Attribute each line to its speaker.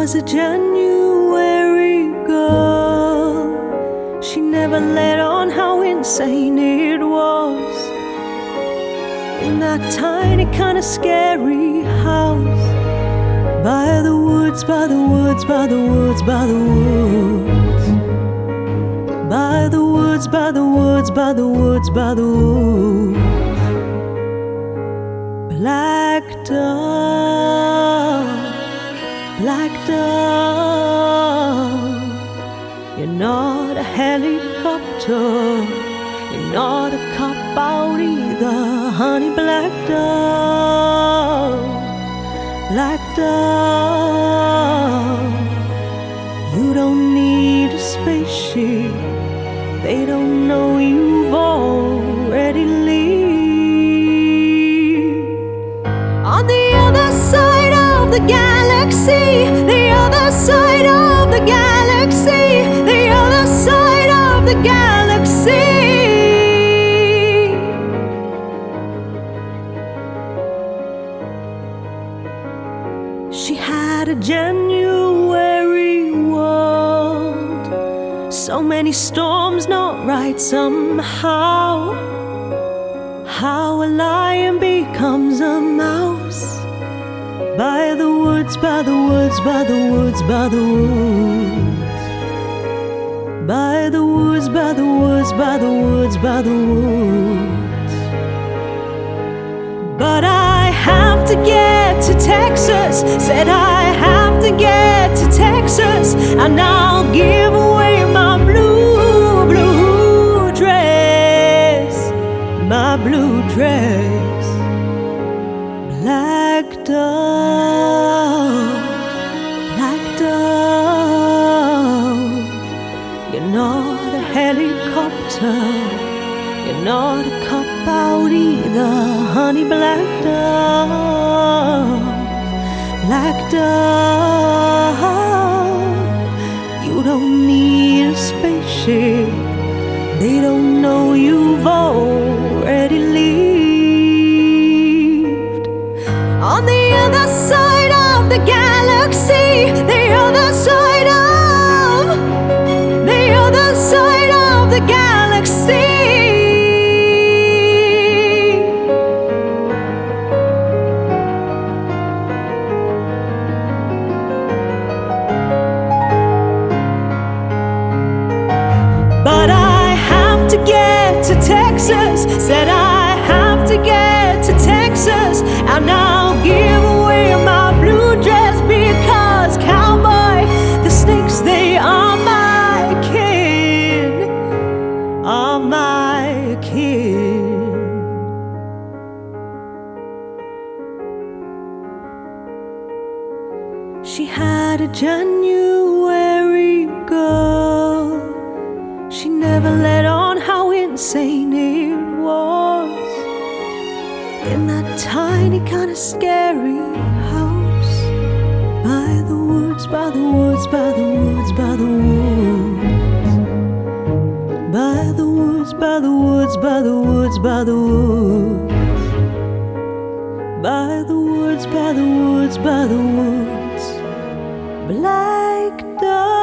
Speaker 1: was a January girl. She never let on how insane it was. In that tiny kind of scary house, by the woods, by the woods, by the woods, by the woods, by the woods, by the woods, by the woods, by the woods. Black dove, black dove, you're not a helicopter, you're not a cop-out either, honey. Black dove, black dove, you don't need a spaceship, they don't know you've already lived. On the other side of the galaxy, the other side of the galaxy, the other side of the galaxy. She had a January world, so many storms not right somehow. How a lion becomes a mouse, by the woods, by the woods, by the woods, by the woods, by the woods, by the woods, by the woods, by the woods. But I have to get to Texas, said I have to get to Texas, and I'll give away my blue, blue dress, my blue dress. Black dove, black dove, you're not a helicopter, you're not a cop-out either, honey. Black dove, black dove, you don't need a spaceship, they don't know you've already lived. On the other side of the galaxy, the other side of, the other side of the galaxy. But I have to get to Texas, said I have to get to Texas, and I'll give away my blue dress, because cowboy, the snakes, they are my kin, are my kin. She had a January girl, she never let on how insane it was. In that tiny kind of scary house, by the woods, by the woods, by the woods, by the woods, by the woods, by the woods, by the woods, by the woods, by the woods, by the woods, by the woods. Black dove.